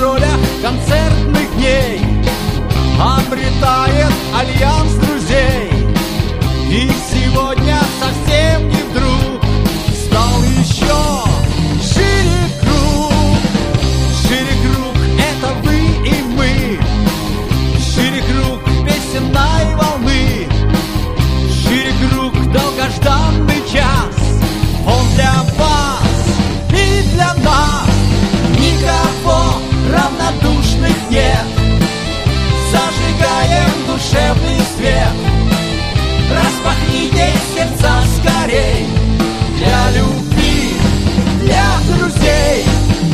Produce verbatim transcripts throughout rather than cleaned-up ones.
гастролях концертных дней обретает альянс друзей. И сегодня совсем не вдруг стал еще шире круг. Шире круг — это вы и мы. Шире круг песенной волны. Шире круг — долгожданный час. Он для вас и для нас. Никого равнодушных нет. Зажигаем душевный свет. Распахните сердца скорей для любви, для друзей.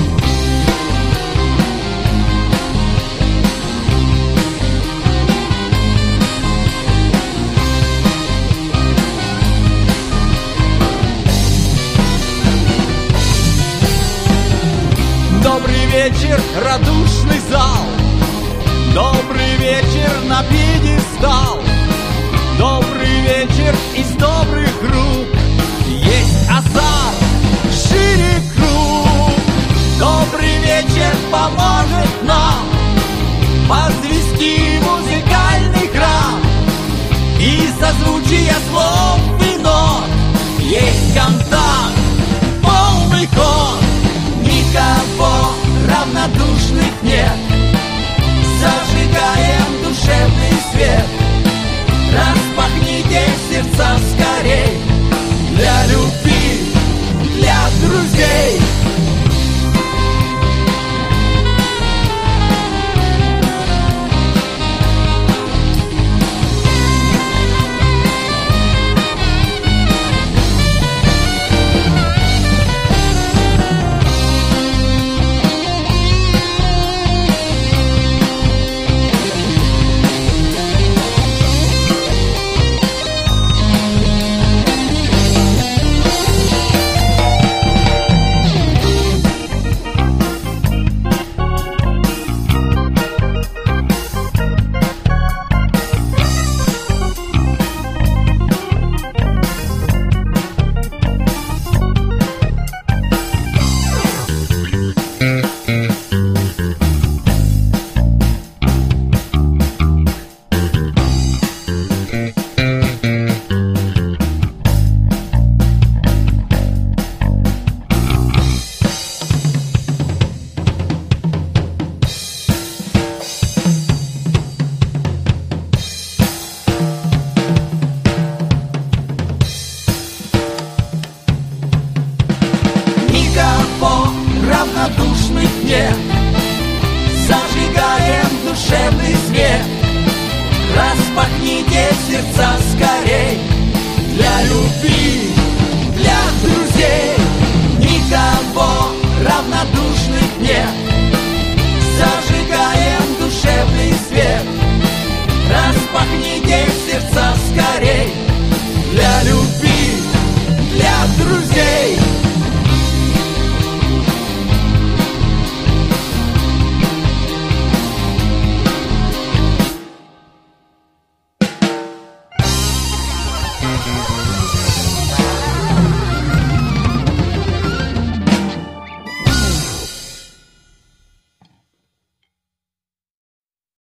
Добрый вечер, радушный зал. Добрый вечер на пьедестал. Добрый вечер из добрых рук. Есть азарт, шире круг. Добрый вечер поможет нам возвести музыкальный храм. И созвучие слов и нот есть контакт, полный ход. Никого равнодушных нет. Зажигаем душевный свет. Распахните сердца скорей для любви, для друзей. Равнодушных нет. Зажигаем душевный свет. Распахните сердца скорей для любви.